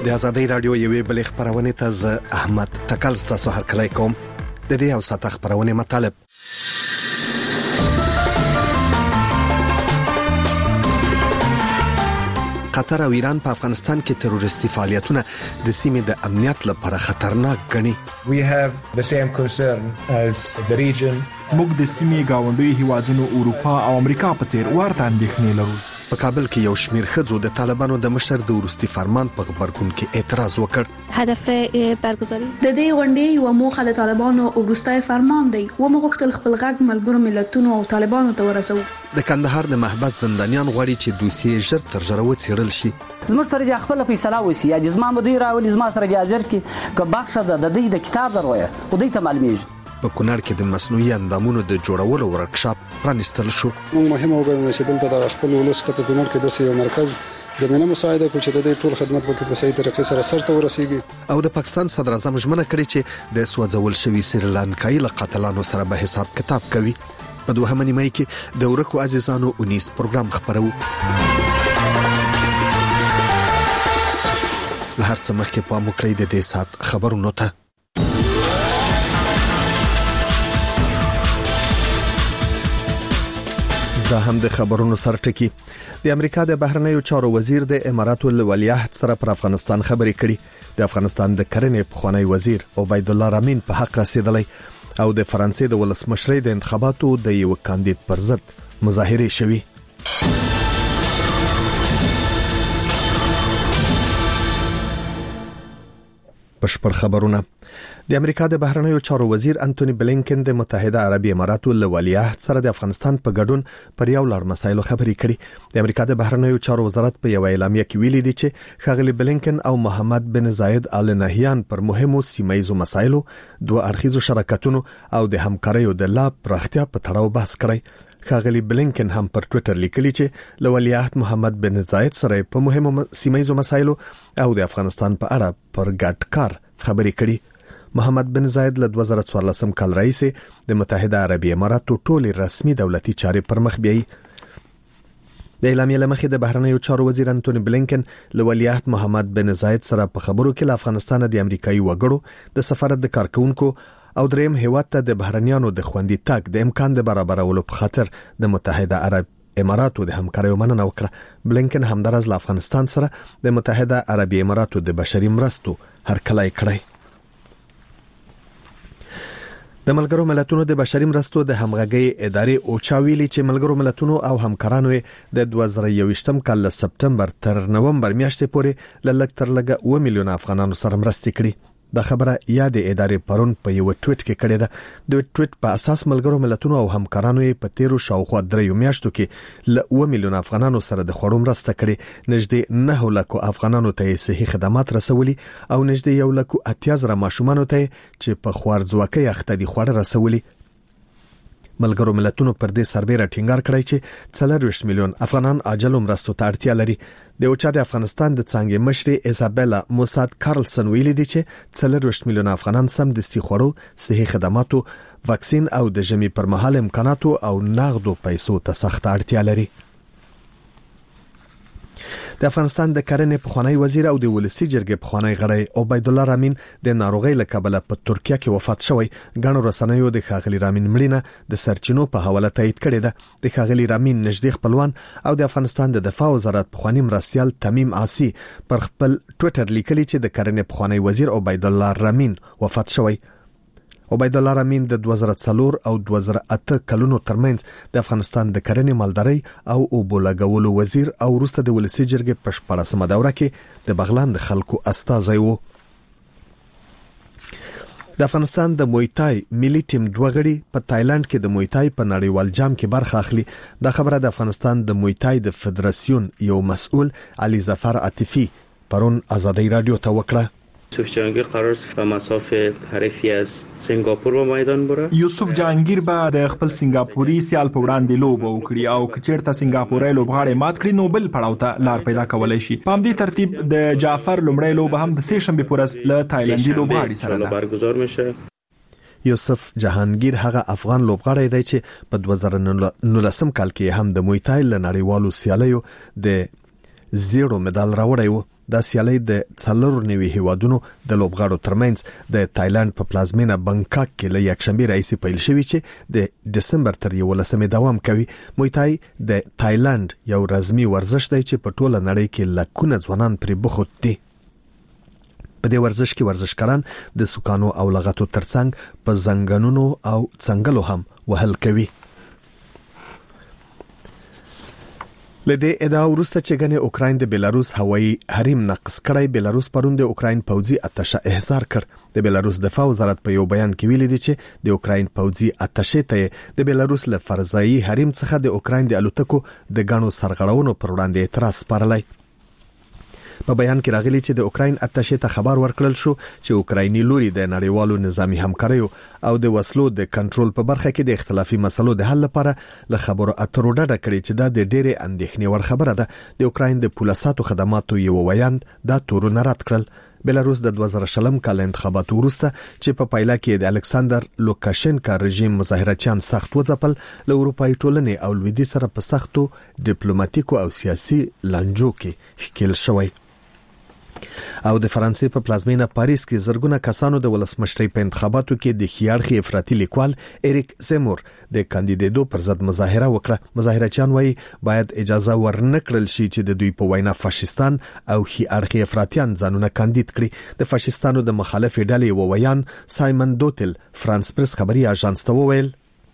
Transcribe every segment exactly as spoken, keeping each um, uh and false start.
د ازادي رادیو یوې بلې خبرونه ته ز احمد تکل ستاسو هر کله کوم د دې او ساته خبرونه مطالب. قطر او ایران په افغانستان کې تروریستي فعالیتونه د سیمې د امنیت لپاره خطرناک ګڼي. We have the same concern as the region. موږ د سیمې گاونډي هیوادونو اروپا او امریکا په څیر ورته اندېښنې لرو. په کابل کې یو شمېر ښځو د طالبانو د مشر د وروستي فرمان په غبرګون کې اعتراض وکړ. هدف برگزاری د دې غونډې یو موخه د طالبانو وروستي فرمان دی و مغوښتل خپل غږ ملګرو ملتونو او طالبانو ته ورسوي. د کندهار د محبس زندانیان غواړي چې دوسیې ژر تر ژره وڅېړل شي. زموږ سره د خپل فیصله وسی یا جسمه مدیر راولي زما سره حاضر کی که بخښه د دې د کتاب دروي او دې ته معلومیږي. په کونړ کې د مصنوعي اندامونو د جوړولو ورکشاپ پرانیستل شو. موږ مهمه وګڼله چې دلته د خپل ولس په کونړ کې د یو مرکز زمينه مساعده کوي چې د ټول خدمات په صحیح طریقې سره سرته ورسیږي. او د پاکستان صدر اعظم ژمنه کړې چې د سوځول شوی سریلانکایي له قاتلانو سره به حساب کتاب کوي. په دوهمه نیمه کې د ورکو عزیزانو اونیس پروګرام خبرو. له هر څه مخکې په مکرې د دې سات خبرونو ته دا هم د خبرونو سرټکی. د امریکا د بهرنیو چارو وزیر د اماراتو ولیعهد سره پر افغانستان خبرې کړي. د افغانستان د کرنې پخوانی وزیر عبید الله رامین په حق رسیدلی او د فرانسې د ولسمشرۍ د انتخاباتو د یو کاندید پر ضد مظاهره شوي. بشپړ خبرونه. د امریکا د بهرنیو چارو وزیر انټونی بلینکن د متحده عربی اماراتو له ولیعهد سره د افغانستان په ګډون پر یو لړ مسایلو خبرې کړي. د امریکا د بهرنیو چارو وزارت په یو اعلامیه کې ویلي دی چې ښاغلي بلینکن او محمد بن زاید آل نهیان پر مهمو سیمایي مسایلو دوه اړخیزو شراکتونو او د همکاریو د لا پراختیا په تړاو بحث کړی. ښاغلي بلینکن هم پر ټوئیټر لیکلي چې له ولیعهد محمد بن زاید سره په مهمو سیمایي مسایلو او د افغانستان په اړه پر ګډ کار خبرې کړي. محمد بن زاید له دوه زره څوارلس کال راهیسې د متحده عربی اماراتو ټولې رسمي دولتي چارې پر مخ بیایي. د اعلامیې لمخې د بهرنیو چارو وزیر انټونی بلینکن له ولیعهد محمد بن زاید سره په خبرو کې له افغانستان د امریکایي وګړو د سفارت د کارکونکو او دریم هیواد ته د بهرنیانو د خوندي تګ د امکان د برابرولو په خاطر د متحده عرب اماراتو د همکاریو مننه وکړه. بلینکن همدارس له افغانستان سره د متحده عربی اماراتو د بشري مرستو هرکلی کړی. د ملګرو ملتونو د بشري مرستو د همغږي ادارې اوچا ویلي چې ملګرو ملتونو او همکارانو د دوه زره یوویشتم کال له سپتمبر تر نومبر میاشتې پورې لږ تر لږه اوه میلیونه افغانانو سره مرستې کړي. دا خبره یا د ادارې پرون په یو ټویټ کې کړې ده. د ټویټ په اساس ملګرو ملتونو او همکارانو په تیرو شاوخوا دریو میاشتو کې ل اوه میلیونه افغانانو سره د خوړو مرسته کړې. نږدې نه لکو افغانانو ته صحي خدمات رسولي او نږدې یو لکو اتیا زره ماشومان ته چې په خوارځواکۍ اخته دي خوړ رسولي. ملګرو ملتونو پر دې سربېره ټینګار کړی چې څلورویشت میلیون افغانان عاجل مرستو ته اړتیا لري. د اوچا د افغانستان د څانګې مشري ایزابیلا موساد کارلسن ویلي دي چې څلورویشت میلیون افغانان سم دستي خوړو، صحي خدماتو، واکسین او د ژمي پر مهال امکاناتو او نغدو پیسو ته سخت اړتیا لري. د افغانستان د کرنې پخوانی وزیر او د ولسی جرګې پخوانی غړی عبید الله رامین د ناروغۍ له کبله په ترکیه کې وفات شوی. غنو رسنیو د ښاغلي رامین مړینه د سرچینو په حواله تایید کړې ده. د ښاغلي رامین نږدې خپلوان او د افغانستان د دفاع وزارت پخوانی مرستیال تمیم عاصی پر خپل ټوئیټر لیکلي چې د کرنې پخوانی وزیر عبید الله رامین وفات شوی. عبید الله رامین د دوه زره څلور او دوه زره اته کلونو ترمنځ د افغانستان د کرنې مالدارۍ او اوبو لګولو وزیر او وروسته د ولسی جرګې په شپاړسمه دوره کې د بغلان د خلکو استازی و. د افغانستان د مویتای ملي ټیم دوه غړي په تایلند کې د مویتای په نړیوال جام کې برخه اخلي. دا خبره د افغانستان د مویتای د فدراسیون یو مسؤل علي ظفر عاطفي پرون ازادي رادیو ته وکړه. یوسف جهانگیر قرار است په مسافه حریفی از سنگاپور به میدان بره. یوسف جهانگیر به د خپل سنگاپوري سیال په وړاندې لوبه وکړي او کچیرته سنگاپوري لوبغاړي مات کړي نو بل پړاو ته لار پیدا کولای شي. په همدې ترتیب د جعفر لومړی لوبه هم د سه شنبه پورز له تایلندي لوبغاړي سره ده برگزار میشه. یوسف جهانگیر هغه افغان لوبغاړی دی چې په دوه زره نولسم کال کې هم د موی تای له نړیوالو سیالیو د زیرو مډال راوړی و. د سیالي د څلور نوي هیوادونو د لوبغاړو ترمنځ د تایلند په پلازمینه بانکاک کې له یکشنبه راځي پیل شوی چې د دسمبر تر یولسمې دوام کوي. موی تای د تایلند یو رسمي ورزش دی چې په ټوله نړۍ کې لکونه ځوانان پرې بوخت دي. په دې ورزش کې ورزشکاران د سوکانو او لغتو ترڅنګ په زنګونونو او څنګلو هم وهل کوي. لدې ادعا ورسته چې غنې اوکراین د بیلاروس هوایي حریم نقض کړی. بیلاروس پرون د اوکراین پوځي اتشه احضار کړ. د بیلاروس دفاع وزارت په یو بیان کې ویلي دی چې د اوکراین پوځي اتشه ته د بیلاروس له فرضایي حریم څخه د اوکراین د الوتکو د غاڼو سرغړونو پر وړاندې اعتراض سپارلی. په بیان کې راغلی چې د اوکراین اتشه ته خبر ورکړل شو چې اوکرایني لوري د نړیوالو نظامی همکاریو او د وسلو د کنټرول په برخه کې د اختلافي مسلو د حل لپاره له خبرو اترو ډډه کړې چې دا د ډېرې اندېښنې وړ خبره ده. د اوکراین د پولیساتو خدماتو یو ویاند دا تورونه رد کړل. بیلاروس د دوه زره شلم کال انتخاباتو وروسته چې په پایله کې د الکساندر لوکاشنکا رژیم مظاهرچیان سخت وځپل، له اروپایي ټولنې او لویدي سره په سختو ډیپلوماټیکو او سیاسي لانجو کې ښکیل شوی. او د فرانسې په پلازمینه پاریس کې زرګونه کسانو د ولسمشرۍ په انتخاباتو کې د خيارخي افراطي لیکوال اریک زیمور د کاندیدېدو پر ضد مظاهره وکړه. مظاهرچیان وایي باید اجازه ورنکړل شي چې د دوی په وینا فاشستان او خيارخي افراطیان ځانونه کاندید کړي. د فاشستانو د مخالفې ډلې وویان سایمن دوتل فرانس پریس خبري اژانس ته وویل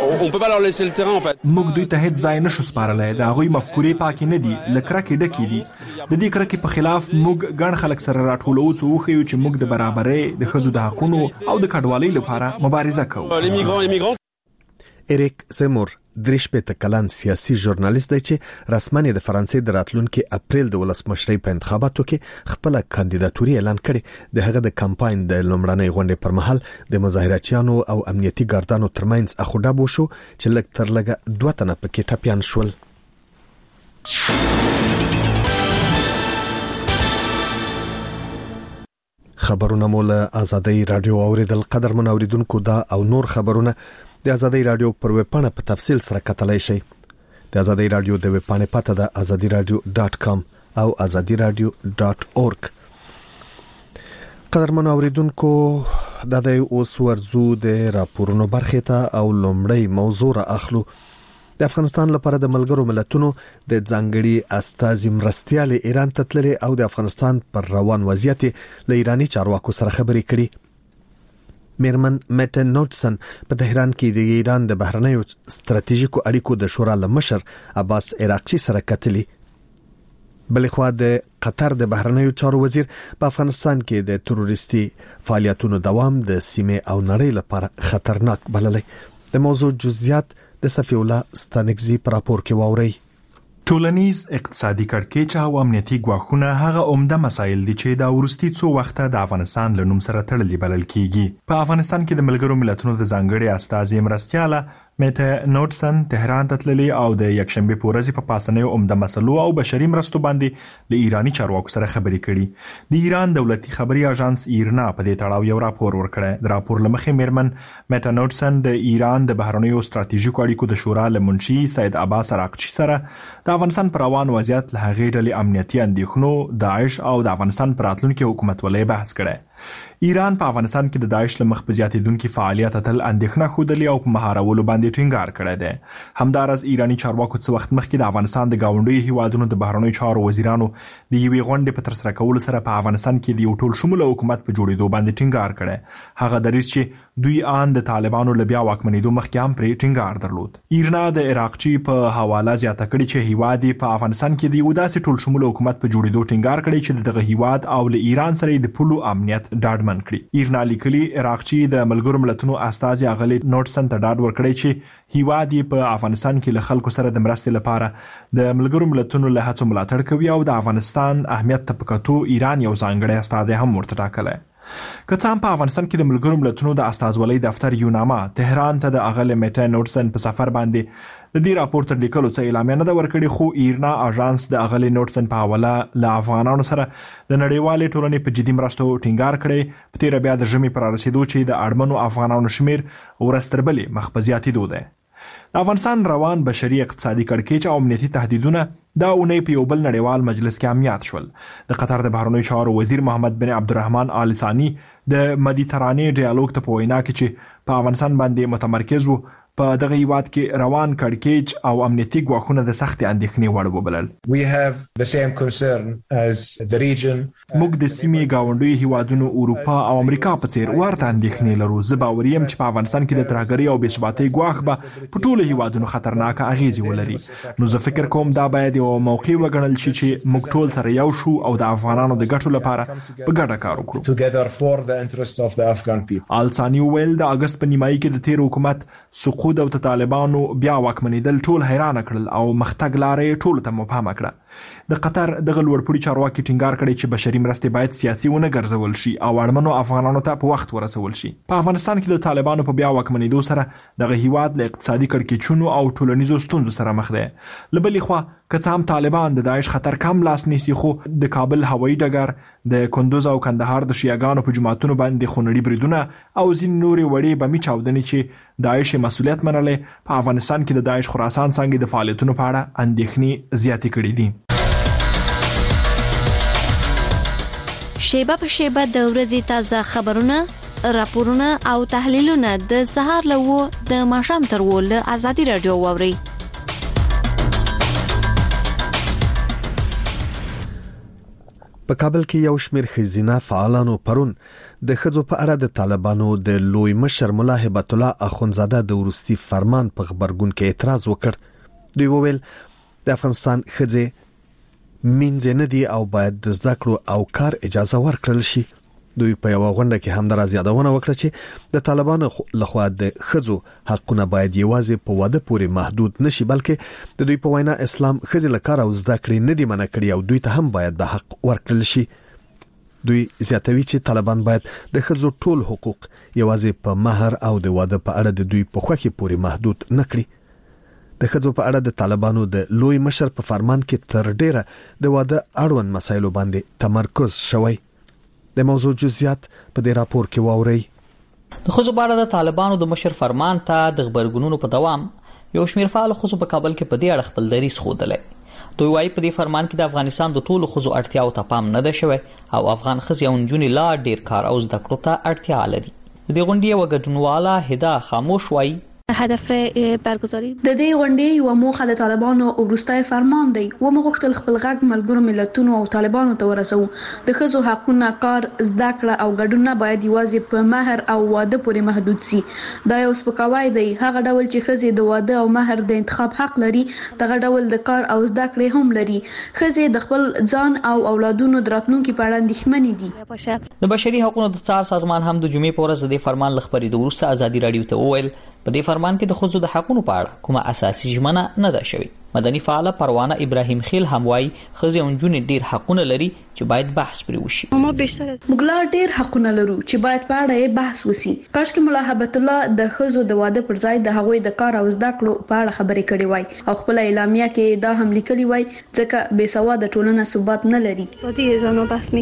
موږ دوی ته هیڅ ځای نشو سپارلای. د هغوی مفکورې پاکې نه دي، لکرکې ډکې دي. د دې کرکې په خلاف موږ ګڼ خلک سره راټولو څو وخیو چې موږ د برابرۍ، د ښځو د حقونو او د کډوالۍ لپاره مبارزه کوو. اریک زیمور دریش په کلان سیاسي ژورنالیست دی چې رسمن د فرانسې د راتلونکي اپریل د ولسمشرۍ په انتخاباتو کې خپل کاندیداتوري اعلان کړي. د هغه د کمپاین د لومړنۍ غونډې پر مهال د مظاهرچیانو او امنیتي ګاردانو ترمنځ اخوډاب وشو چې لږ تر لږه دوه تنه پکې ټپيان شول. خبرونه مول آزادۍ رادیو اوریدل. قدر من اوریدونکو دا او نور خبرونه د آزادۍ رادیو پر ویب پاڼه په تفصیل سره کتلای شئ. د آزادۍ رادیو د ویب پاڼې پته ده azadi radio dot com او azadi radio dot org. قدرمن اوریدونکو د دې اوس ورزو د راپورونو برخه ته او لومړی موضوع را اخلو. د افغانستان لپاره د ملګرو ملتونو د ځانګړي استازي مرستيال ایران ته تللي او د افغانستان پر روان وضعیت له ایرانی چارواکو سره خبرې کړي. میرمن میټن نوټسن په تهران کې د ایران د بهرنیو ستراتیژیکو اړیکو د شورا لمشر عباس عراقچي سره کتلي. بلخوا د قطر د بهرنیو چارو وزیر په افغانستان کې د تروریستي فعالیتونو دوام د سیمه او نړۍ لپاره خطرناک بللی. د موضوع جزئیات د صفی الله ستانکزی پر راپور کې واوري. ټولنیز اقتصادي کړکېچ او امنیتي ګواښونه هغه عمده مسایل دي چې دا ورستي څو وخته د افغانستان له نوم سره تړلي بلل کیږي. په افغانستان کې د ملګرو ملتونو د ځانګړي استازي مرستياله میټه نوټسن تهران ته تللي او د یکشنبه په ورځ په پاسنیو عمده مسلو او بشري مرستو باندې له ایرانی چارواکو سره خبرې کړي. د ایران دولتي خبري اژانس ایرنا په دې تړاو یو راپور ورکړی. د راپور لمخې میرمن میټه نوټسن د ایران د بهرنیو ستراتیژیکو اړیکو د شورا لمنشي سید عباس عراقچي سره د افغانستان پر روان وضعیت له هغې ډلې امنیتي اندېښنو، داعش او د افغانستان پر راتلونکي حکومت ولې بحث کړی. ایران په افغانستان کې د داعش له مخ په زیاتېدونکو فعالیت تل اندېښنه خوده او په مهارولو باندې ټینګار کړی دی. همدارس ایرانی چارواکو څه وخت مخکې د افغانستان د گاونډي هیوادونو د بهرنیو چارو وزیرانو د یوې غونډې په ترسره کولو سره په افغانستان کې د یو ټول شموله حکومت په جوړېدو باندې ټینګار کړی. هغه دریځ چې دوی آن د طالبانو له بیا واکمنېدو مخکې هم پرې ټینګار درلود. ایرنا د عراقچي په حواله زیاته کړې چې هیواد په افغانستان کې د یو داسې ټول شموله حکومت په جوړېدو ټینګار کړی چې دغه هیواد او له ایران سره د پولو امنیت ډاډمن کړي. ایرنا لیکلي عراقچي د ملګرو ملتونو استازي اغلی نوټسن ته ډاډ ورکړی چې هیواد په افغانستان کې له خلکو سره د مرستې لپاره د ملګرو ملتونو له هڅو ملاتړ کوي او د افغانستان اهمیت ته په کتو ایران یو ځانګړی استازی هم ورته ټاکلی. که څه هم په افغانستان کې د ملګرو ملتونو د استازولۍ دفتر یوناما تهران ته د اغلی میټه نوټسن په سفر باندې د دې راپور تر لیکلو څخه اعلامیه نه ده ورکړې، خو ایرنا اژانس د اغلی نوټسن په حواله له افغانانو سره د نړیوالې ټولنې په جدي مرستو ټینګار کړی. په تیره بیا د ژمي پر رسیدو چې د اړمنو افغانانو شمیر ورځ تر بلې مخ په زیاتېدو دی. د افغانستان روان بشري اقتصادي کړکېچ او امنیتي تهدیدونه دا اونۍ په یو بل نړیوال مجلس کې امنیت شول. د قطر د بهرنیو چارو وزیر محمد بن عبدالرحمن آل ثاني د مدیترانې ډیالوګ ته په وینا کې چې په افغانستان باندې متمرکز وو په دغه هیواد کې روان کړکېچ او امنیتي ګواښونه د سختې اندېښنې وړ وبلل. We have the same concern as the region. موږ د سیمې ګاونډیو هیوادونو اروپا او امریکا په څیر ورته اندېښنې لرو. زه باور یم چې په افغانستان کې د ترهګرۍ او بې ثباتۍ ګواښ به په ټولو هیوادونو خطرناک اغیزې ولري. نو زه فکر کوم دا باید یو موقع وګڼل شي چې موږ ټول سره یو شو او د افغانانو د ګټو لپاره په ګډه کار وکړو. Together for the interest of the Afghan people. آل ثاني ویل د اگست په نیمایي کې د تیر حکومت سقوط او د طالبانو بیا واکمنېدل ټول حیران کړل او مختګ لارې ټول ته مبهمه کړه. د قطر دغه لوړپوړي چارواکي ټینګار کړی چې بشري مرستې باید سیاسي ونه ګرځول شي او اړمنو افغانانو ته په وخت ورسول شي. په افغانستان کې د طالبانو په بیا واکمنېدو سره دغه هیواد له اقتصادي کړکېچونو او ټولنیزو ستونزو سره مخ دی. له بلې خوا که څه هم طالبان د داعش خطر کم لاس نیسي، خو د کابل هوایي ډګر، د کندوز او کندهار د شیعاګانو په جماعتونو باندې خونړي بریدونه او ځینې نورې وړې بمي چاودنې چې داعش مسؤلیت منلې په افغانستان کې د داعش خراسان څنګه د فعالیتونو په اړه اندېښنې زیاتې کړې دي. شیبه په شیبه د ورځې تازه خبرونه، راپورونه او تحلیلونه د سهار له و د ماښام تر و له ازادي رادیو واوري. په کابل کې یو شمېر ښځینه فعالانو پرون د ښځو په اړه د طالبانو د لوی مشر ملا هبت الله اخونزاده د وروستي فرمان په خبرګون کې اعتراض وکړ. دوی وویل د افغانستان ښځې مینځ نه دي او باید د زده کړو او کار اجازه ورکړل شي. دوی په یو غونډه کې همدارس یادونه وکړه چې د طالبانو لخوا د ښځو حقونه باید یوازې په واده پورې محدود نشي، بلکې د دوی په وینا اسلام ښځې له کار او زده کړې نه دي منع کړي او دوی ته هم باید د حق ورکړل شي. دوی زیاتوي چې طالبان باید د ښځو ټول حقوق یوازې په مہر او د واده په اړه د دوی په خوښه پورې محدود نه کړي. د ښځو په اړه د طالبانو د لوی مشر په فرمان کې تر ډیره د واده اړوند مسایلو باندې تمرکز شوی. د موضوع جزئیات په دې راپور کې واورئ. د ښځو په اړه د طالبانو د مشر فرمان ته د خبرګونونو په دوام یو شمېر فعال ښځو په کابل کې په دې اړه خپل دریځ ښودلی. دوی وايي په دې فرمان کې د افغانستان د ټولو ښځو اړتیاو ته پام نه ده شوی او افغان ښځې او نجونې لا ډیر کار او زده کړو ته اړتیا لري. د دې غونډې یوه ګډونواله هدا خاموش وايي هدف برگزاری د دې غونډې یو موخه د طالبانو وروستي فرمان دی. و مغوښتل خپل غږ ملګرو ملتونو او طالبانو ته ورسو. د ښځو حقونه، کار، زده کړه او ګډون نه باید یوازې په مہر او واده پورې محدود سي. دا یو سپکاوی دی. هغه ډول چې ښځې د واده او مہر د انتخاب حق لري، دغه ډول د کار او زده کړې هم لري. ښځې د خپل ځان او اولادونو د راتلونکي په اړه اندېښمنې دي. د بشري حقوقو د څار سازمان هم د جمعې په ورځ د فرمان لخبري د ورسته ازادي رادیو ته وویل په دې فرمان کې د ښځو د حقوقو په اړه کومه اساسي ژمنه نه ده شوې. مدني فعاله پروانه ابراهیم خیل هم وايي ښځې او نجونې ډیر حقونه لري چې باید بحث پرې وشي. موږ لا ډیر حقونه لرو چې باید په اړه یې بحث وشي. کاشکې ملا هبت الله د ښځو د واده پر ځای د هغوی د کار او زده کړو په اړه خبرې کړې وای او خپل اعلامیه کې دا هم لیکلي وای ځکه بې سواده ټولنه ثبات نه لري. د افغانستان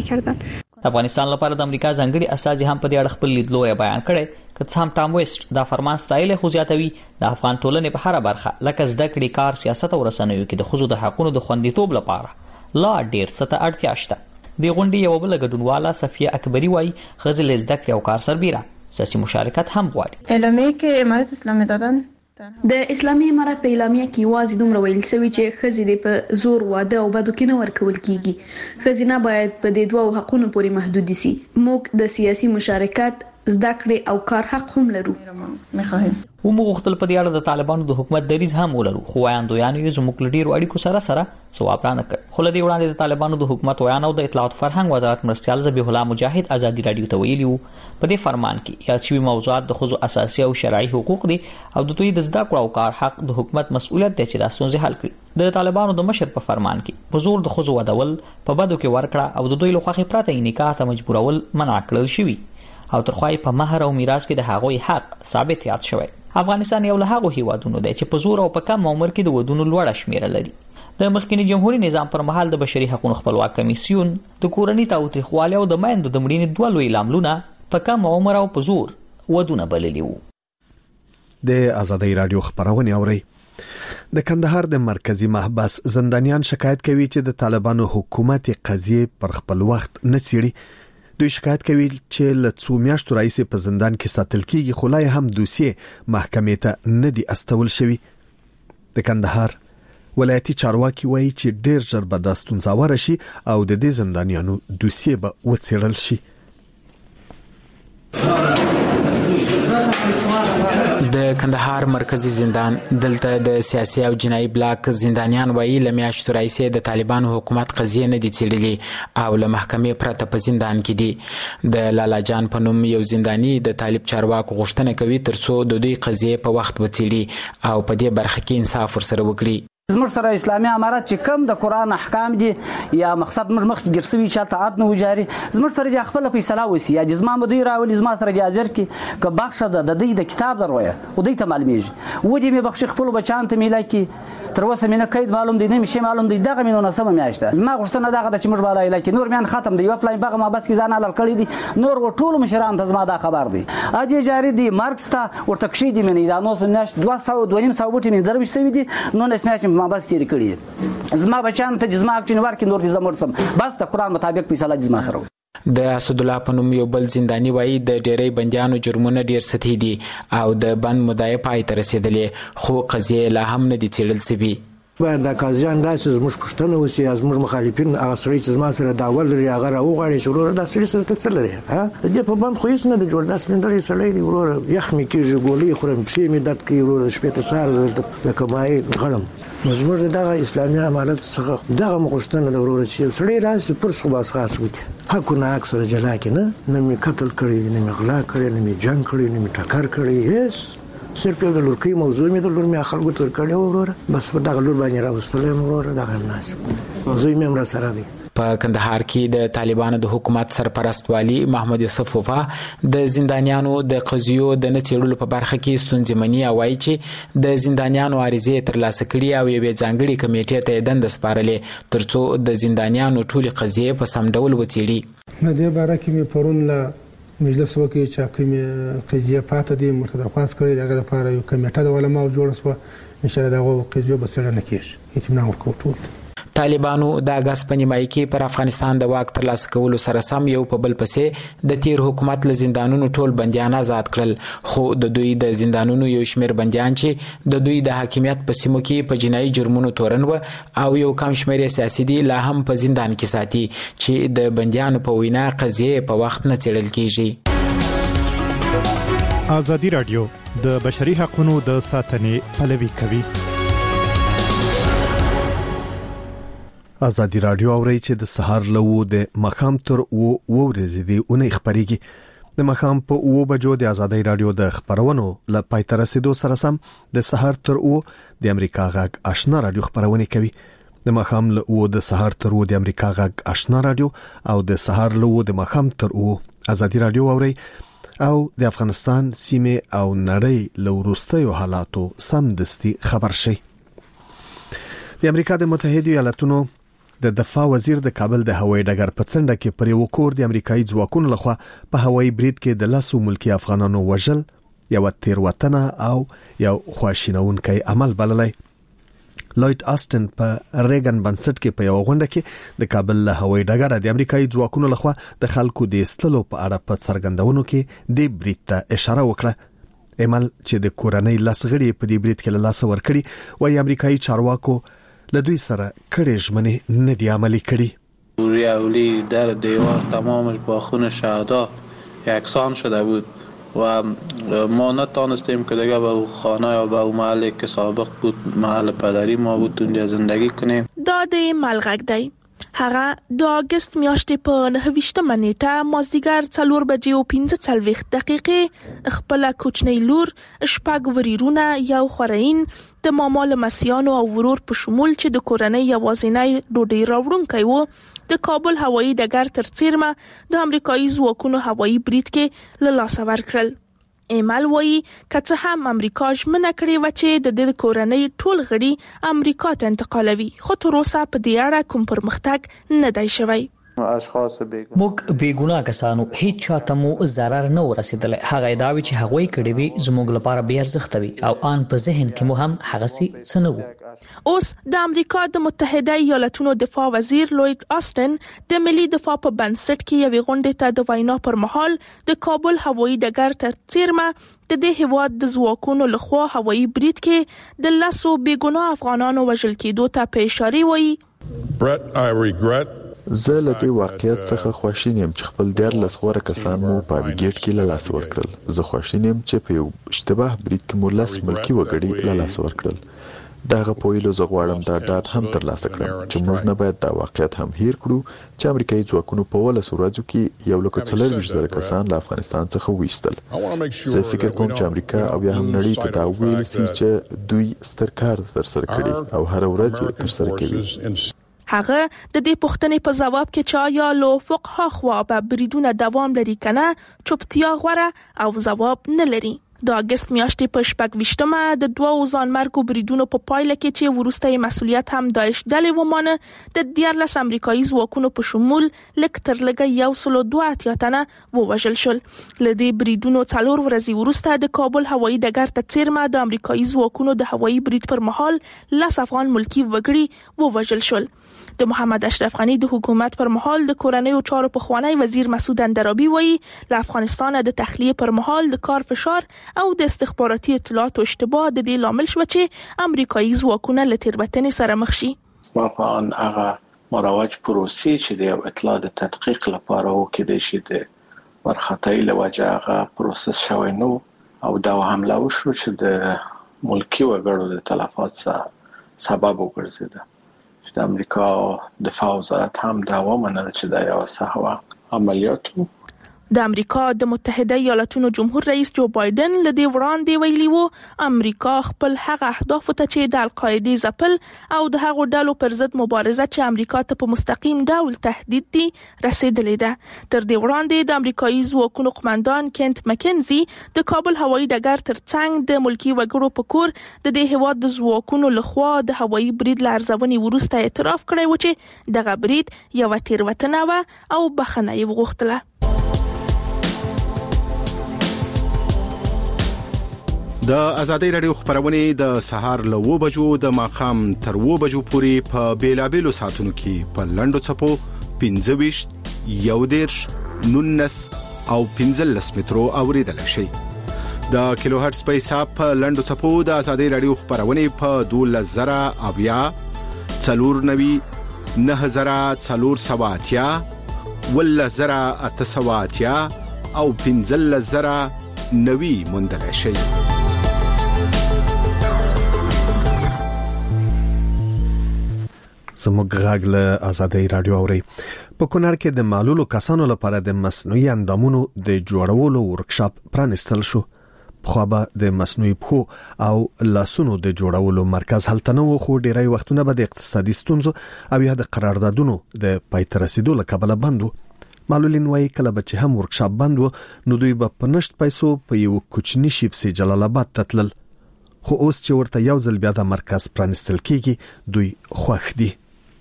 لپاره د امریکا ځانګړي استازي هم په دې اړه خپل لیدلوری بیان کړي. که څه هم ټام ویسټ دا فرمان ستایل خو زیاتوي د افغان ټولنې په هر برخه لکه زده کړې، کار، سیاست او رسنیو کې د ښځو د حقوقو د خوندیتوب لپاره لا ډیر څه ته اړتیا شته. د غونډې یو بل ګډونواله صفیه اکبری وايي ښځې له زده کړې او کار سربیره سیاسي مشارکت هم غواړي. اعلامیه کې امارت اسلامي دادن د اسلامي امارت په اعلامیه کې یوازې دومره ویل شوی چې ښځې د په زور واده او بدو کې نه ورکول کیږي. ښځې باید په دې دوه حقوقو پورې محدود شي. موږ د سیاسي مشارکت، زده کړې او کار حق هم لرو. و موږ خپل په دې اړه د طالبانو د حکومت دریځ هم ولرو، خو وایاندویانو یې زموږ له ډیرو اړیکو سره سره ځواب رانه کړ. خو له دې وړاندې د طالبانو د حکومت ویان او د اطلاعات فرهنګ وزارت مرستیال ذبیح الله مجاهد ازادي رادیو ته ویلي وو په دې فرمان کې یاد شوي موضوعات د ښځو اساسي او شرعي حقوق دي او د دوی د زده کړو او کار حق د حکومت مسؤلیت دی چې دا ستونزې حل کړي. د طالبانو د مشر په فرمان کې په زور د ښځو ودول، په بدو کې ورکړه او د دوی له خوښې پرته یې نکاح ته مجبورول منع کړل شوي او ترخوای په مہر او میراث کې د هغوی حق ثابت یاد شوی. افغانستان یو له هغو هیوادونو دی چې په زور او په کم عمر کې د ودونو لوړه شمیره لري. د مخکنی جمهوریت نظام پر مهال د بشري حقوقو خپلواک کمیسیون د کورنۍ تاوتریخوالي او د میندو د مړینې دوه لوی لاملونه په کم عمر او په زور ودونه بللي وو. د آزادۍ رادیو خبرونه اوري. د کندهار د مرکزی محبس زندانیان شکایت کوي چې د طالبانو حکومت قضیه پر خپل وخت نه څیړي. دوی شکایت کوي چې له څو میاشتو راځي په زندان کې ساتل کیږي، خو لا هم دوسیه محکمې ته نه دي استول شوی. د کندهار ولایتي چارواکي وایي چې ډیر ژر به د ستونزه ورشي او د دې زندانیانو دوسیه به وڅېړل شي. د کندهار مرکزی زندان دلته د سیاسي او جنایي بلاک زندانیان وایي له میاشتو راځي د طالبانو حکومت قضیه نه دي څېړلې او له محکمې پرته په زندان کې دي. د لالا جان په نوم یو زنداني د طالب چارواکو غوښتنه کوي ترڅو د دوی قضیه په وخت وڅېړي او په دې برخه کې انصاف ورسره وکړي. زموږ سره اسلامي امارات چې کم د قران احکام دي یا مقصد موږ مخکې ګرځوي چې تعهد نه وجاري، زموږ سره د خپل فیصله وسی یا جسمه مدوی راولي زما سره اجازه کی که بخښه د دې د کتاب دروي او دې ته معلومیږي و دې مې بخښ خپل بچان ته میلا کی تر اوسه مې نه قید معلوم دي نه مشه معلوم دي دغه مې نه سم میاشته زما غوښتنه دغه د چې موږ بالا اله کی نور میان ختم دی یو پلاین بغه ما بس کی ځان علل کړی دي نور و ټول مشران ته زما دا خبر دی اجي جاری دي مارکس ته ورته کشي دي مې دا نو سم میاشت دوه سوه دوه نیم سوه بوټي من ضرب شوی دي نو نس میاشت ما بس تیر کړی زما بچان ته جسمه اکټین ورکې نور دي زمرسم بس د قران مطابق فیصله جسمه سره. د اسد الله په نوم یو بل زنداني وایي د ډېری بندیانو جرمونه ډېر سطحي دي او د بند مدعي پای ته رسیدلې خو قضیه لا هم نه دي څېړل شوې. باید د قاضیان داسې زموږ پوښتنه وسي از موږ مخالفین هغه سړی چې زما سره داول لري هغه راوغواړي چې وروره دا سړی سره ته څه لري ها د دې په بند خو هېڅ نه دی جوړ داسې مندرې سړی دی وروره یخ مې کېږي ګولۍ خورم پښې مې درد کوي وروره شپې ته سهار لکه مایع غړم نو زموږ دغه اسلامي امارت څخه دغه غوښتنه ده وروره چې سړی راشي پر خو بس خاص وکړي حقونه حق سره جلا کړي نه نه مې قتل کړی دی نه مې غلا کړی نه مې جنګ کړی نه مې ټکر کړی هېڅ صرف یو د لورکۍ موضوع مې د لور مې خلکو ته ورکړې وروره بس په دغه لور باندې راوستلی یم وروره دغه مناسب زوی مې هم راسره دی. په کندهار کې د طالبانو د حکومت سرپرست والی محمد یوسف وفا د زندانیانو د قضیو د نه څېړلو په برخه کې ستونزې مني او وایي چې د زندانیانو عریضې ترلاسه کړي او یوې ځانګړې کمیټې ته یې دنده سپارلې ترڅو د زندانیانو ټولې قضیې په سم ډول وڅېړي. په دې باره کې مې پرون له مجلس وکړي چې کومې قضیه پاته دي موږ ته درخواست کړی دغه لپاره یو کمیټه د علماو جوړه شوه انشاءالله دغه قضیو به څېړنه کېږي اطمینان ورکوو ټول. طالبانو د اګست په نیمایي کې پر افغانستان د واک ترلاسه کولو سره سم یو په بل پسې د تیر حکومت له زندانونو ټول بندیان آزاد کړل خو د دوی د زندانونو یو شمېر بندیان چې د دوی د حاکمیت په سیمو کې په جنایي جرمونو تورن و او یو کم شمېر سیاسي دي لا هم په زندان کې ساتي چې د بندیانو په وینا قضیه په وخت نه څېړل کیږي. آزادي رادیو د بشري حقوقو د ساتنې پلوي کوي. آزادي رادیو اوري چې د سهار لوو د مخام تر او ورځې دی اونې خبريږي د مخام په او بجو د آزادي رادیو د خبرونو ل پای تر رسیدو سره سم د سهار تر او د امریکا غږ آشنا رادیو خبرونه کوي. د مخام له او د سهار تر او د امریکا غږ آشنا رادیو او د سهار لوو د مخام تر او آزادي رادیو اوري او د افغانستان سیمه او نړۍ له وروستیو حالاتو سم دستي خبر شي. د امریکا د متحده ایالاتونو د دفاع وزیر د کابل د هوایي ډګر په څنډه کې پر یو کور د امریکایي ځواکونو لخوا په هوایي برید کې د لاسو ملکی افغانانو وژل یو تیروتنه او یو خواشینونکي عمل بللی. لوید آستن په ریګن بنسټ کې په یو غونډه کې د کابل له هوایي ډګر د امریکایي ځواکونو لخوا د خلکو د استلو په اړه په څرګندونو کې د برید ته اشاره وکړه. عمل چې د کورنۍ لاسغړي په دې برید کې له لاس ورکړي وایي امریکایي چارواکو له دوی سره کړي ژمنې نه دی عملي کړي. ریاولی در دیوار تمام باخون شهدا یکسان شده بود و ما نتانستیم که دیگه به خانه یا به محلی که سابق بود محل پدری ما بود اونجا زندگی کنیم. دا د ملغک دی هغه د اگست میاشتې په نهه نیټه مازدیګر څلور بجې او پنځه څلوېښت دقیقې خپل کوچنی لور شپږ وریرونه یو خورین د ماما لمسیانو او ورور په شمول چې د کورنۍ یوازینی ډوډۍ راوړونکی و د کابل هوایي ډګر تر څیرمه د امریکایي ځواکونو هوایي برید کې له لاسه ورکړل. ایمل وایي که څه هم امریکا ژمنه کړې وه چې د دې کورنۍ ټول غړي امریکا ته انتقالوي خو تر اوسه په دې اړه کوم پرمختګ نه دی شوی. اشخاص بیګناه موږ بیګناه کسانو هیڅ چاته مو ضرر نه ورسېدل. هغه داوی چې هغوی کړي وي زموږ لپاره بې ارزښته وي او آن په ذهن کې مو هم هغسې څه نه وو. اوس د امریکا د متحده ایالاتونو دفاع وزیر لوید آستن د ملي دفاع په بنسټ کې یوې غونډې ته د وینا پر مهال د کابل هوایي ډګر تر څیرمه د دې هیواد د ځواکونو لخوا هوایي برید کې د لسو بیګناه افغانانو وژل کېدو ته په اشاره وایي. زه له دې واقعیت څخه خواشین یم چې خپل دیارلس غوره کسان مو په ابیګیټ کې له لاسه ورکړل. زه خواشین یم چې په یو اشتباه برید کې مو لس ملکي وګړي له لاسه ورکړل. دغه په ویلو زه غواړم دا ډاډ هم ترلاسه کړم چې موږ نه باید دا واقعیت هم هیر کړو چې امریکایي ځواکونو په ولس ورځو کې یو لکه څلورویشت زره کسان له افغانستان څخه وایستل. زه فکر کوم چې امریکا او یا هم نړۍ ته دا ویل سي چې دوی ستر کار ترسره کړي او هر ورځ یې ترسره کوي. هغه د دې پوښتنې په ځواب کې چې آیا له فقها خوا به بریدونه دوام لري کنه چوپتیا غوره او ځواب نه لري. د اگست میاشتې په شپږ ویشتمه د دوه ځانمرګو بریدونو په پایله کې چې وروسته مسؤلیت هم داعش ډلې ومانه د دیارلس امریکایي ځواکونو په شمول لږ تر لږه یو سل دوه اتیا تنه ووژل شول. له دې بریدونو څلور ورځې وروسته د کابل هوایي ډګر ته څیرمه د امریکایي ځواکونو د هوایي برید پر مهال لس افغان ملکي وګړي ووژل شول. د محمد اشرف غنی د حکومت پر مهال د کورنیو چارو پخوانی وزیر مسعود اندرابي وایي له افغانستان د تخلیه پر مهال د کار فشار او د استخباراتي اطلاعات او اشتباه د دې لامل شو چې امریکایي ځواکونه له تیروتنې سره مخ شي. ما په ان هغه مروج پروسې چې د اطلاع د تحقیق لپاره وکړي شي د ورختۍ لوجه هغه پروسس شوی نو او دا حمله وشو چې د ملکی وګړو د تلفات سبب وګرځیده. چې د امریکا دفاع وزارت هم دا ومنل چې دا یو سهوا عملیات وو. د امریکا د متحده ایالاتونو جمهور رئیس جو بایدن له دې وړاندې ویلي وو امریکا خپل هغه اهداف ته چې د القاعده ځپل او د هغو ډلو پر ضد مبارزه چې امریکا ته په مستقیم ډول تهدید دي رسیدلې ده. تر دې وړاندې د امریکایي ځواکونو قومندان کینت مکنزي د کابل هوایي ډګر ترڅنګ د ملکی وګړو په کور د دې هیواد د ځواکونو لخوا د هوایي برید لارزونې وروسته اعتراف کړی و چې دغه برید یو تیروتنه و او بخښنه یې وغوښتله. د ازادي رادیو خبرونه د سهار له و بجو د ماخام تر و بجو پورې په بیلابېلو ساتونو کې په لندو چپو پنځه ویشت یو دیرش نونس او پنځلس مترو اوریدل شي. د کیلو هرتز په حساب په لندو چپو د ازادي رادیو خبرونه په دوولس زره اویا څلور نوي نه زره څلور سواتیا ول زره اته سواتیا او پنځلس زره نوي موندل شي. زموږ غږ له ازادي رادیو اوري. په کونړ کې د معلولو کسانو لپاره د مصنوعي اندامونو د جوړولو ورکشاپ پرانستل شو. خو به د مصنوعي پښو او لاسونو د جوړولو مرکز هلته نه و، خو ډیری وختونه به د اقتصادي ستونزو او یا د قراردادونو د پای ته رسیدو له کبله بند و. معلولین وايي کله به چې هم ورکشاپ بند و نو دوی به په نشت پیسو په یو کوچني شي په جلال آباد ته تلل. خو اوس چې ورته یو ځل بیا د مرکز پرانستل کیږي دوی خوښ دي.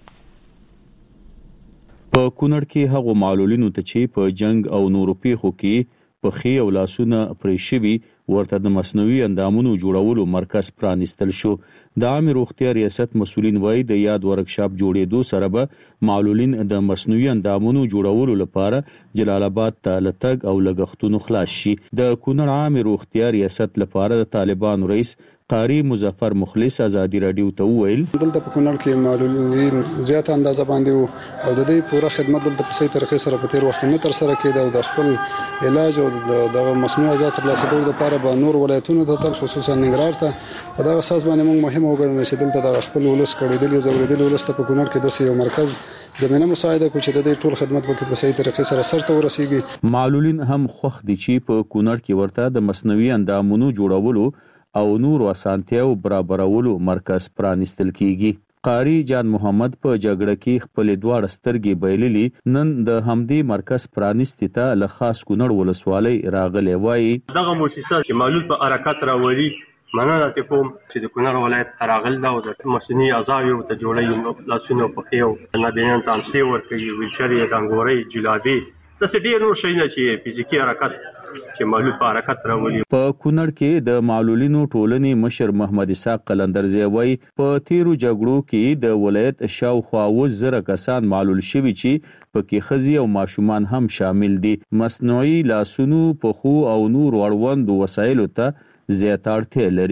په کونړ کې هغو معلولینو ته چې په جنگ او نورو پیښو کې په خي او لاسونه پرې شوي ورته د مصنوعي اندامونو جوړولو مرکز پرانستل شو. د عامه روغتیا ریاست مسولین وایي د یاد ورکشاپ جوړېدو سره به معلولین د مصنوعي اندامونو جوړولو لپاره جلال آباد ته لټګ او لګښتونو خلاص شي. د کونړ عامه روغتیا ریاست لپاره د طالبانو رئیس قاری مظفر مخلص ازادي رادیو ته ویل دلته په کونړ کې معلولین زیاته اندازه باندې او د دې پوره خدمت دلته په صحیح طریقې سره په تیر وخت نه تر سره کېده او د خپل علاج او د مصنوعي عضلات ترلاسه کولو لپاره به نور ولایتونو ته خصوصا ننګرهار ته په دا اساس باندې موږ مهم وګڼل چې دلته د خپل ولس کړي د زوریدل ولس ته په کونړ کې د یو مرکز زمينه مساعده کو چې د دې ټول خدمت په په صحیح طریقې سره سرته ورسیږي. معلولین هم خوښ دي چې په کونړ کې ورته د مصنوعي اندامونو جوړولو او نور اسانتیاو برابرولو مرکز پرانستل کیږي. قاری جان محمد په جګړه کې خپل دواړه سترګې بایللې نن د همدې مرکز پرانستی ته له خاص کونړ ولسوالۍ راغلی وایي دغه مؤسسه چې معلول په حرکت راوړي مننه ته کوم چې د کونړ ولایت راغل دا او د مصنوعي اعضاو ته جوړي لاسونو په خيو نابینان تامسي ورکوي ویلچر یې ډنګوري جلابي د سټي نور شي نه چې فزیکی حرکت چې معلول په حرکت راولي. په کونړ کې د معلولینو ټولنې مشر محمد اسحاق قلندرزی وایي په تیرو جګړو کې د ولایت شاوخوا اووه زره کسان معلول شوي چې پکې ښځې او ماشومان هم شامل دي. مصنوعي لاسونو پښو او نور اړوند وسایلو ته زیات اړتیا لري.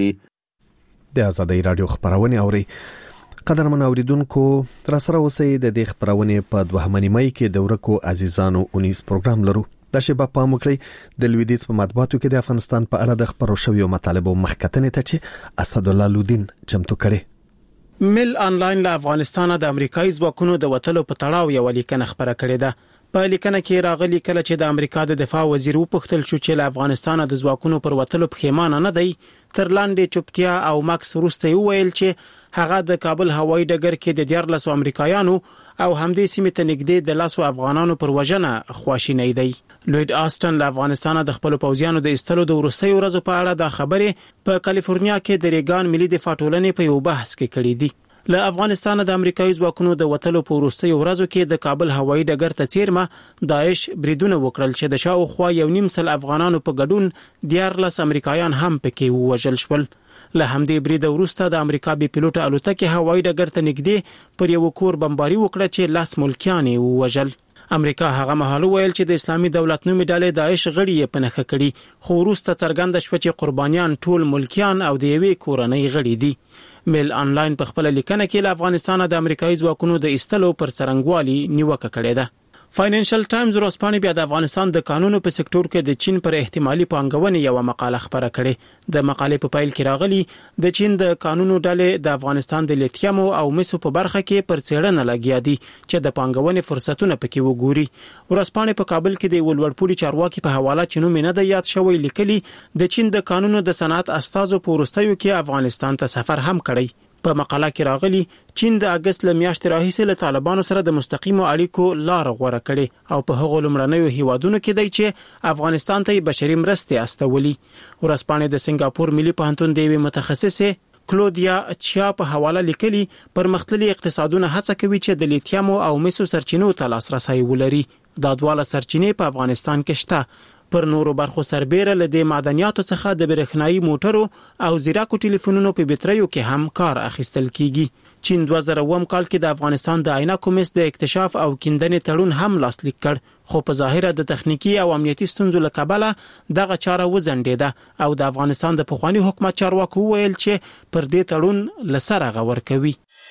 د آزادۍ رادیو خبرونه اوري. قدرمن اوریدونکو را سره اوسئ د دې خبرونه په دوهمه نیمه کې د ورکو عزیزانو اونیس پروګرام لرو. د شباب په مکړی د لویدیز په مطبوعاتو کې د افغانستان په اړه د خبرو شویو مطالبه مخکتنې ته چې اسد الله لودین چمتو کړي. مل انلاین له افغانستان د امریکایي ځواکونو د وټلو په تړاو یو لیکنه خبره کړې ده. په لیکنه کې راغلي کله چې د امریکا د دفاع وزیر وپوښتل شو چې له افغانستان د ځواکونو پر وټلو پښیمانه نه دی، تر لاندې چوپتیا او ماکس وروسته ویل چې هغه د کابل هوایي ډګر کې د دیارلسو امریکایانو او همدې سیمې ته نږدې د لاسو افغانانو پر وژنه خواشینی دی. لوید آستن له افغانستان د خپل پوځیانو د استلو د وروستیو ورځو په اړه د خبرې په کالیفورنیا کې د ریګان ملي دفاع ټولنې په یو بحث کې کړې دي. له افغانستان د امریکایي ځواکونو د وټلو په وروستیو ورځو کې د کابل هوایي ډګر ته چیرمه داعش بریدونه وکړل چې د شاوخوا یو نیم سل افغانانو په ګډون دیارلس امریکایان هم پکې ووژل شول. له همدې برید وروسته د امریکا بي پیلوټ الوتکې هوایي ډګر ته نږدې پر یو کور بمباري وکړه چې لاس ملکیان یې ووژل. امریکا هغه مهال ویل چې د اسلامي دولت نومي ډلې داعش غړي یې پنهخه کړي، خو وروسته څرګنده شوه چې قربانیان ټول ملکیان او د یوې کورنۍ غړي دي. مل انلاین په خپل لیکنه کې له افغانستان د امریکایي ځواکونو د استلو پر څرنګوالي نیوکه کړې ده. فاینانشل ټایمز ورځپاڼې بیا د افغانستان د قانونو په سکتور کې د چین پر احتمالي پانګونې یو مقاله خبره کړې. د مقالې په پایل کې راغلي د چین د قانونو ډلې د افغانستان د لیتیم او مسو په برخه کې پر څېړنه لګیا دي چې د پانګونې فرصتونه پکې وګوري. ورځپاڼې په کابل کې د ولورپولي چارواکي په حواله چې نوم نه د یاد شوی لیکلي د چین د قانونو د صنعت استازو په وروستیو کې افغانستان ته سفر هم کړی. په مقاله کې راغلي چین د اگست ل میاشتې راهیسې له طالبانو سره د مستقیمو اړیکو لار غوړه کړي او په هغو لمړنیو هیوادونو کې دی چې افغانستان ته بشري مرستې استولي. ورځپاڼې د سنگاپور ملي پوهنتون د یوې متخصصه کلودیا چیا په حواله لیکلي پرمختللي اقتصادونه هڅه کوي چې د لیتیم او مسو سرچینو ته لاسرسي ولري. دا دواړه سرچینې په افغانستان کې شته. پر نورو برخو سربېره له دې معدنیاتو څخه د برېښنايي موټرو او زیراکو ټلیفونونو په بیټریو کې هم کار اخیستل کیږي. چین دوه زره اووه کال کې د افغانستان د عینکو مس د اکتشاف او کیندنې تړون هم لاسلیک کړ، خو په ظاهره د تخنیکی او امنیتي ستونزو له کبله دغه چاره وزنډېده او د افغانستان د پخوانی حکومت چارواکو ویل چې پر دې تړون لسره غور کوي.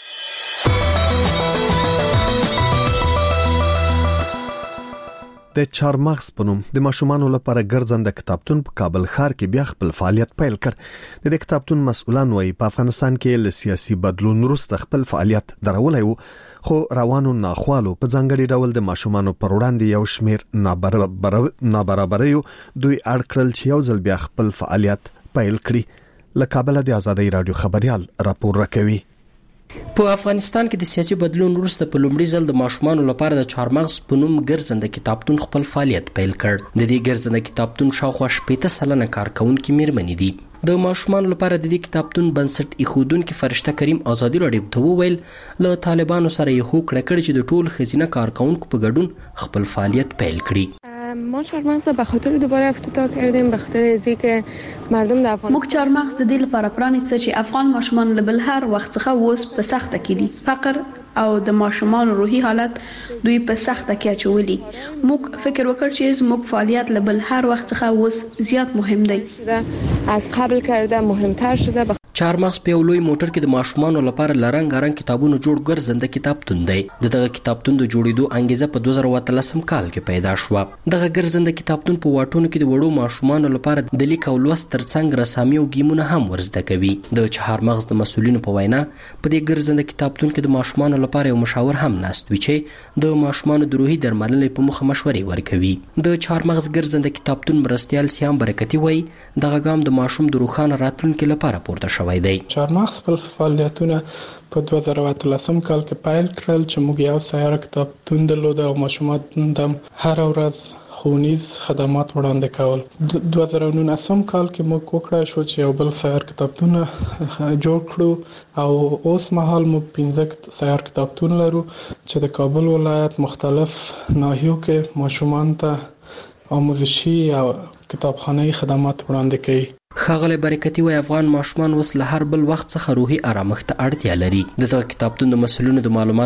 د چارمغز په نوم د ماشومانو لپاره ګرځنده کتابتون په کابل ښار کې بیا خپل فعالیت پیل کړ. د دې کتابتون مسؤلان وایي په افغانستان کې له سیاسي بدلون وروسته خپل فعالیت درولای وو، خو روانو ناخوالو په ځانګړي ډول د ماشومانو پر وړاندې یو شمېر نابرابریو دوی اړ کړل چې یو ځل بیا خپل فعالیت پیل کړي. له کابل د آزادۍ رادیو خبريال راپور راکوي. په افغانستان کې د سیاسي بدلون وروسته په لومړي ځل د ماشومانو لپاره د چارمغز په نوم ګرځنده کتابتون خپل فعالیت پیل کړ. د دې ګرځنده کتابتون شاوخوا شپږ سلنه کارکونکي میرمنې دي. د ماشومانو لپاره د دې کتابتون بنسټ ایښودونکي فرشته کریم آزادي راډیو ته وویل له طالبانو سره یې هوکړه کړې چې د ټول ښځینه کارکونکو په ګډون خپل فعالیت پیل کړي. ما چارمغز به خاطر دوباره افتتاح کردیم به خاطر از اینکه مردم در افغانستان موږ چارمغز د دې لپاره پرانیسته چې افغان ماشومان له بل هر وخت څخه اوس په سخته کې دي. فقر او د ماشومان روحي حالت دوی په سخته کې اچولي. موږ فکر وکړ چې موږ فعالیت له بل هر وخت څخه اوس زیات مهم دی. از قبل کرده مهمتر شده. چارمغز په یو لوی موټر کې د ماشومانو لپاره لرنګ رنګ کتابونو جوړ ګرځنده کتابتون دی. دغه کتابتون د جوړېدو انګیزه په دوه زره اووه اتلسم کال کې پیدا شوه. دغه ګرځنده کتابتون په واټونو کې د وړو ماشومانو لپاره د لیک او لوست ترڅنګ رسامي او ګیمونه هم ورزده کوي. د چارمغز د مسؤلینو په وینا په دې ګرځنده کتابتون کې د ماشومانو لپاره یو مشاور هم ناست وي چې د ماشومانو د روحي درملنې په مخه مشورې ورکوي. د چارمغز ګرځنده کتابتون مرستیال سیام برکتی وایي دغه ګام د ماشوم د روښانه راتلونکي لپاره پورته شوی شوی دی. چهارمغز خپل فعالیتونه په دوه زره اتلسم کال کې پیل کړل چې موږ یو سیاره کتابتون درلود او ماشومان هم هر ورځ ښوونیز خدمات وړاندې کول. دوه زره نولسم کال کې موږ وکړای شو چې یو بل سیار کتابتون جوړ کړو او اوس مهال موږ پنځه سیار کتابتون لرو چې د کابل ولایت مختلف ناحیو کې ماشومان ته آموزشي او کتابخانه‌ای خدمات وړاندې کوي. ښاغلی برکتي وایي افغان ماشومان اوس له هر بل وخت څخه روحي آرامښت ته اړتیا لري. دغه کتابتون د مسؤلینو د معلوماتو